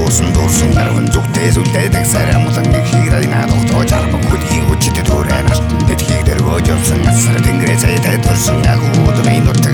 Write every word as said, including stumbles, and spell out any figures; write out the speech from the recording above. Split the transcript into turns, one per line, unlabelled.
дуусан дуусан нарван зүгтээ зүлдээдэг сарай мулан ихийг надад тоочарбаг хөдгийг өчтөд төрэн алтан дэдхийг дэргөөж явсан асар тэнгэрээ цайтай төрсөн агууд минут